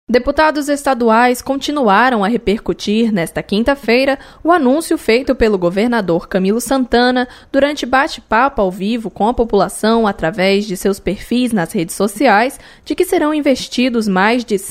Deputados estaduais continuaram a repercutir nesta quinta-feira o anúncio feito pelo governador Camilo Santana durante bate-papo ao vivo com a população através de seus perfis nas redes sociais de que serão investidos mais de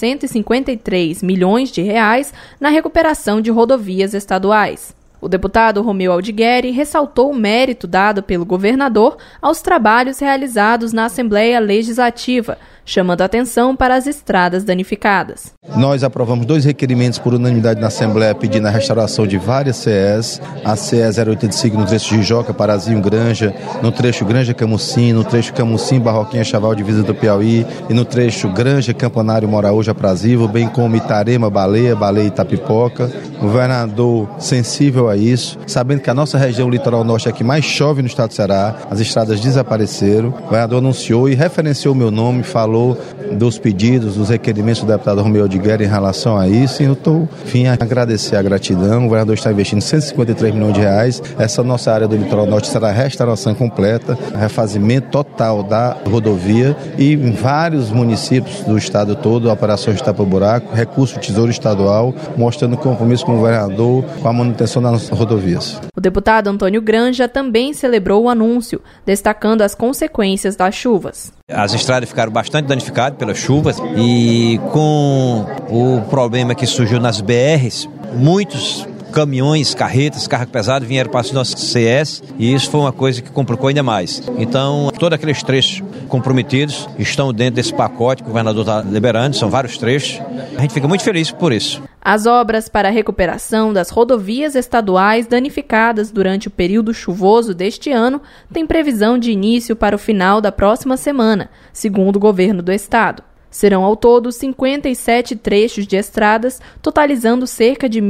153 milhões de reais na recuperação de rodovias estaduais. O deputado Romeu Aldigueri ressaltou o mérito dado pelo governador aos trabalhos realizados na Assembleia Legislativa, chamando atenção para as estradas danificadas. Nós aprovamos 2 requerimentos por unanimidade na Assembleia pedindo a restauração de várias CEs, a CE 085 no trecho Jijoca, Parazinho, Granja, no trecho Granja-Camucim, no trecho Camucim-Barroquinha, Chaval, divisa do Piauí, e no trecho Granja-Campanário, Moraúja, Aprazível, bem como Itarema, Baleia e Itapipoca. O governador sensível a isso, sabendo que a nossa região litoral norte é a que mais chove no estado do Ceará, as estradas desapareceram. O governador anunciou e referenciou meu nome, falou dos pedidos, dos requerimentos do deputado Romeu Aldigueri em relação a isso, e eu estou, enfim, a agradecer a gratidão. O governador está investindo 153 milhões de reais. Essa nossa área do litoral norte será restauração completa, refazimento total da rodovia, e em vários municípios do estado todo, operações de tapa-buraco, recurso do Tesouro Estadual, mostrando compromisso com o governador com a manutenção das rodovias. O deputado Antônio Granja também celebrou o anúncio, destacando as consequências das chuvas. As estradas ficaram bastante danificadas pelas chuvas, e com o problema que surgiu nas BRs, muitos caminhões, carretas, carro pesado vieram para as nossas CS, e isso foi uma coisa que complicou ainda mais. Então, todos aqueles trechos comprometidos estão dentro desse pacote que o governador está liberando, são vários trechos. A gente fica muito feliz por isso. As obras para a recuperação das rodovias estaduais danificadas durante o período chuvoso deste ano têm previsão de início para o final da próxima semana, segundo o governo do estado. Serão ao todo 57 trechos de estradas, totalizando cerca de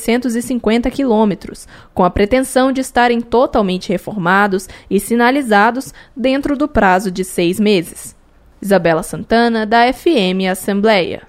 1.650 quilômetros, com a pretensão de estarem totalmente reformados e sinalizados dentro do prazo de 6 meses. Isabela Santana, da FM Assembleia.